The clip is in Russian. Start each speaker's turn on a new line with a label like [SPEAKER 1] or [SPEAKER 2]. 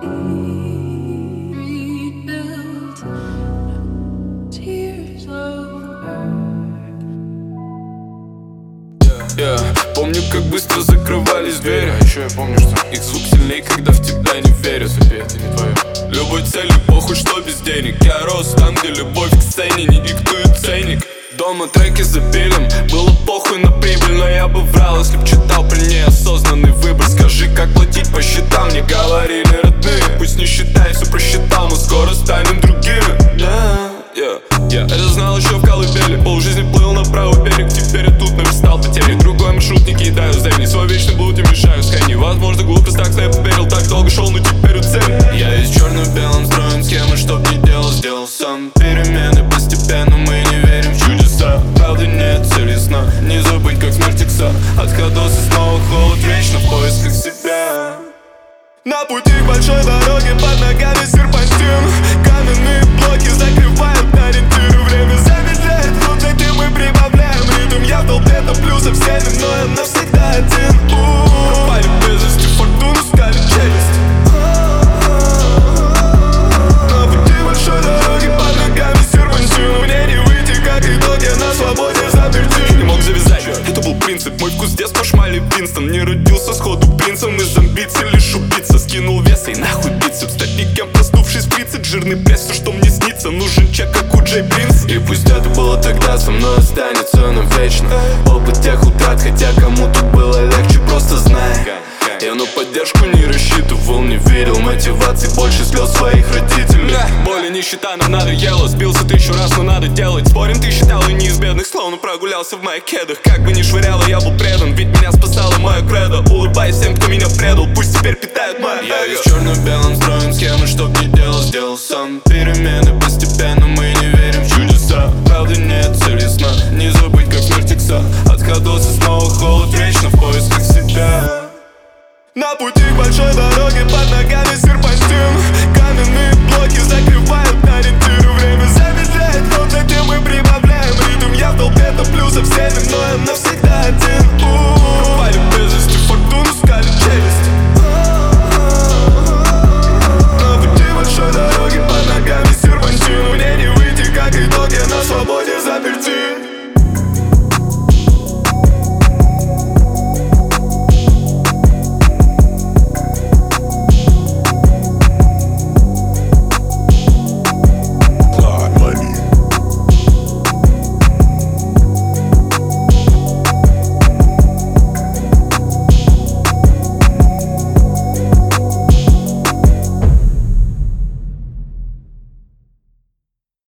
[SPEAKER 1] Помню, как быстро закрывались двери.
[SPEAKER 2] А еще я помню, что
[SPEAKER 1] их звук сильней, когда в тебя не верят.
[SPEAKER 2] это не твое.
[SPEAKER 1] Любой цели, похуй, что без денег. Я рос там, где любовь к сцене не диктует ценник. Дома треки запилим, было похуй на прибыль, но я бы врал, если б читал при неосознанный выбор. Скажи, как платить по счетам, мне говорили родные. Пусть не считай, все просчитал, но скоро станем другими. Я это знал еще в колыбели. Полжизни плыл на правый берег, теперь я тут наверстал потери. Другой маршрут не кидаю за день, свой вечный блуд и мешаю скайни. Возможно, глупость так, что я поверил, так долго шел, но теперь уцелен. Я весь черно-белым, строим схемы, чтоб не делал, сделал сам. Перемены постепенно, мы не верим в чудеса. Правда нет цели сна, не забыть, как смерть икса. От ходоса снова холод, вечно в поисках себя.
[SPEAKER 3] На пути к большой дороге, под ногами серпантин. Каменные блоки закрывают ориентиры. Время замедляет ход, летим мы прибавляем ритм. Я в толпе топлю со всеми, но я навсегда один. Пропали без вести, фортуну скали челюсть. На пути большой дороги, под ногами серпантин. Мне не выйти, как итог, я на свободе заперти.
[SPEAKER 1] Не мог завязать, это был принцип. Мой вкус детства шмали Винстон. Не родился сходу принцем, из амбиций лишь убийца. Скинул вес и нахуй бицепс. Стать никем, проснувшись в 30. Жирный пресс, все, что мне снится. Нужен чек, как у Джей Принц.
[SPEAKER 3] И пусть это было тогда, со мной останется навечно. Опыт тех утрат, хотя кому-то было легче, просто знай. Я на поддержку не рассчитывал, не верил мотивации, больше слез своих родителей.
[SPEAKER 1] Боль и нищета нам надоело, сбился 1000 раз, но надо делать. Спорим, ты считал и не из бедных, словно прогулялся в моих кедах. Как бы ни швыряло, я был предан, ведь меня спасало мое кредо. Улыбаюсь всем, кто меня предал, пусть теперь питают мое эго.
[SPEAKER 3] Я весь в черно-белом, строим схемы, чтоб не делал, сделал сам. Перемены постепенно, мы не верим в чудеса. Правда нет цели сна, не забыть, как смерть икса. От ходоса снова холод, вечно в поисках себя. На пути к большой дороге, под ногами серпантин. Каменные блоки закрывают ориентиры. Время замедляет ход, летим мы прибавляем ритм. Я в толпе топлю со всеми, но я навсегда